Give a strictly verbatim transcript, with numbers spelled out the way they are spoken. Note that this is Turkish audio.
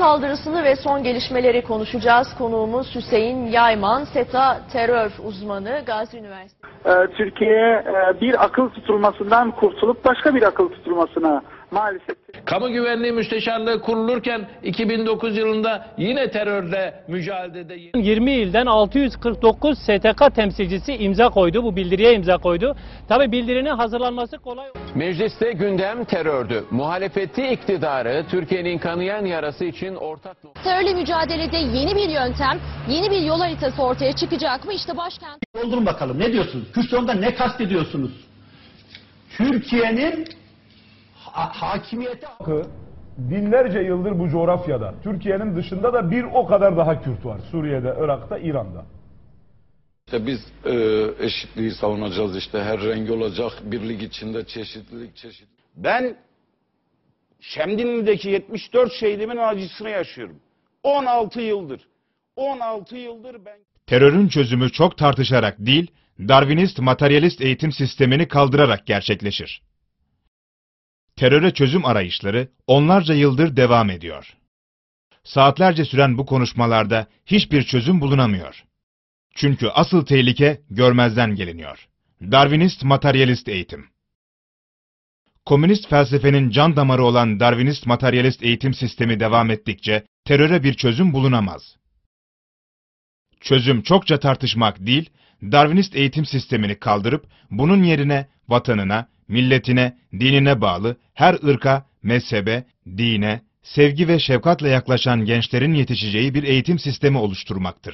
saldırısını ve son gelişmeleri konuşacağız. Konuğumuz Hüseyin Yayman, SETA terör uzmanı, Gazi Üniversitesi. Türkiye bir akıl tutulmasından kurtulup başka bir akıl tutulmasına maalesef. Kamu Güvenliği Müsteşarlığı kurulurken iki bin dokuz yılında yine terörle mücadelede yirmi ilden altı yüz kırk dokuz S T K temsilcisi imza koydu. Bu bildiriye imza koydu. Tabii bildirinin hazırlanması kolay. Mecliste gündem terördü. Muhalefeti iktidarı Türkiye'nin kanayan yarası için ortak... Terörle mücadelede yeni bir yöntem, yeni bir yol haritası ortaya çıkacak mı? İşte başkent. Doldurun bakalım, ne diyorsunuz? Kürtçe'de ne kastediyorsunuz? Türkiye'nin ha hakimiyeti... Binlerce yıldır bu coğrafyada, Türkiye'nin dışında da bir o kadar daha Kürt var. Suriye'de, Irak'ta, İran'da. İşte biz e, eşitliği savunacağız, işte her renk olacak, birlik içinde çeşitlilik çeşitlilik. Ben Şemdinli'deki yetmiş dört şehidimin acısını yaşıyorum. on altı yıldır. on altı yıldır ben... Terörün çözümü çok tartışarak değil, Darwinist materyalist eğitim sistemini kaldırarak gerçekleşir. Teröre çözüm arayışları onlarca yıldır devam ediyor. Saatlerce süren bu konuşmalarda hiçbir çözüm bulunamıyor. Çünkü asıl tehlike görmezden geliniyor. Darwinist materyalist eğitim. Komünist felsefenin can damarı olan Darwinist materyalist eğitim sistemi devam ettikçe teröre bir çözüm bulunamaz. Çözüm çokça tartışmak değil, Darwinist eğitim sistemini kaldırıp bunun yerine vatanına, milletine, dinine bağlı her ırka, mezhebe, dine, sevgi ve şefkatle yaklaşan gençlerin yetişeceği bir eğitim sistemi oluşturmaktır.